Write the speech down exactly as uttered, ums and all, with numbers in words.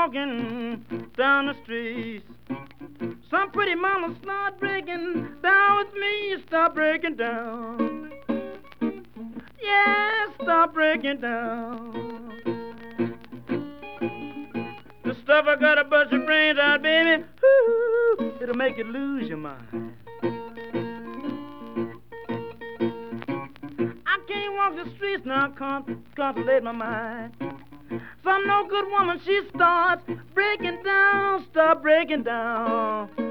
walking down the street. Some pretty mama start breaking down with me. Start breaking down. Yeah, start breaking down. The stuff I gotta bust your brains out, baby. Ooh, it'll make you lose your mind. I can't walk the streets now, con- contemplate my mind. Some no good woman, she starts breaking down, start breaking down.